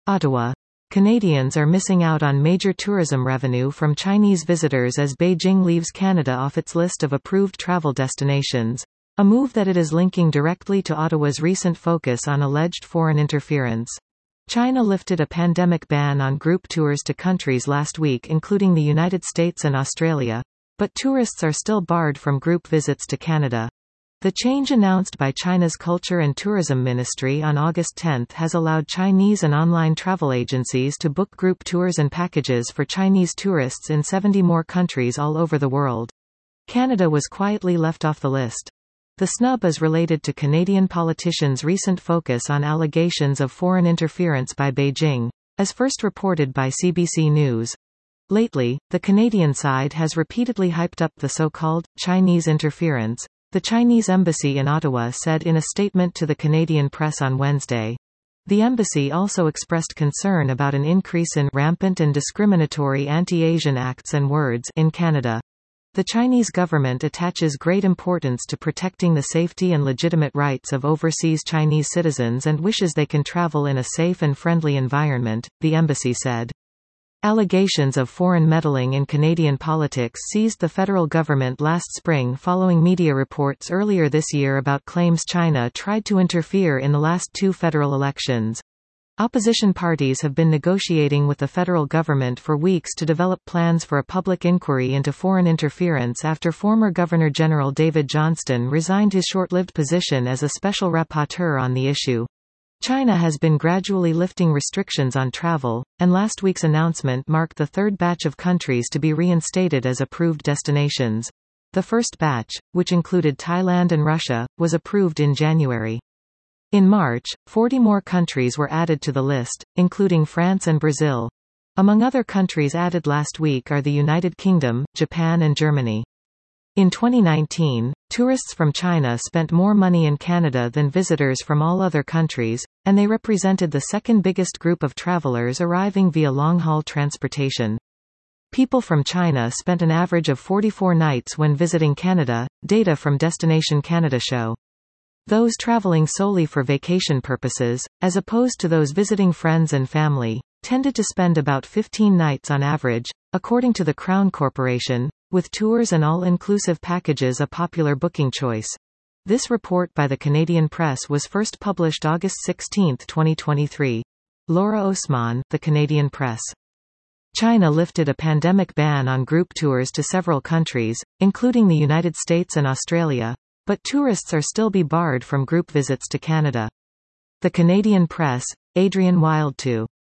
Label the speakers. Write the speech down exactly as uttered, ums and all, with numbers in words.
Speaker 1: Ottawa. Canadians are missing out on major tourism revenue from Chinese visitors as Beijing leaves Canada off its list of approved travel destinations, a move that it is linking directly to Ottawa's recent focus on alleged foreign interference. China lifted a pandemic ban on group tours to countries last week, including the United States and Australia, but tourists are still barred from group visits to Canada. The change announced by China's Culture and Tourism Ministry on August tenth has allowed Chinese and online travel agencies to book group tours and packages for Chinese tourists in seventy more countries all over the world. Canada was quietly left off the list. The snub is related to Canadian politicians' recent focus on allegations of foreign interference by Beijing, as first reported by C B C News. Lately, the Canadian side has repeatedly hyped up the so-called Chinese interference, the Chinese embassy in Ottawa said in a statement to the Canadian press on Wednesday. The embassy also expressed concern about an increase in rampant and discriminatory anti-Asian acts and words in Canada. The Chinese government attaches great importance to protecting the safety and legitimate rights of overseas Chinese citizens and wishes they can travel in a safe and friendly environment, the embassy said. Allegations of foreign meddling in Canadian politics seized the federal government last spring following media reports earlier this year about claims China tried to interfere in the last two federal elections. Opposition parties have been negotiating with the federal government for weeks to develop plans for a public inquiry into foreign interference after former Governor-General David Johnston resigned his short-lived position as a special rapporteur on the issue. China has been gradually lifting restrictions on travel, and last week's announcement marked the third batch of countries to be reinstated as approved destinations. The first batch, which included Thailand and Russia, was approved in January. In March, forty more countries were added to the list, including France and Brazil. Among other countries added last week are the United Kingdom, Japan and Germany. In twenty nineteen, tourists from China spent more money in Canada than visitors from all other countries, and they represented the second biggest group of travelers arriving via long-haul transportation. People from China spent an average of forty-four nights when visiting Canada, data from Destination Canada show. Those traveling solely for vacation purposes, as opposed to those visiting friends and family, tended to spend about fifteen nights on average, according to the Crown Corporation, with tours and all-inclusive packages a popular booking choice. This report by the Canadian Press was first published August sixteenth, twenty twenty-three. Laura Osman, The Canadian Press. China lifted a pandemic ban on group tours to several countries, including the United States and Australia, but tourists are still be barred from group visits to Canada. The Canadian Press, Adrian Wild two.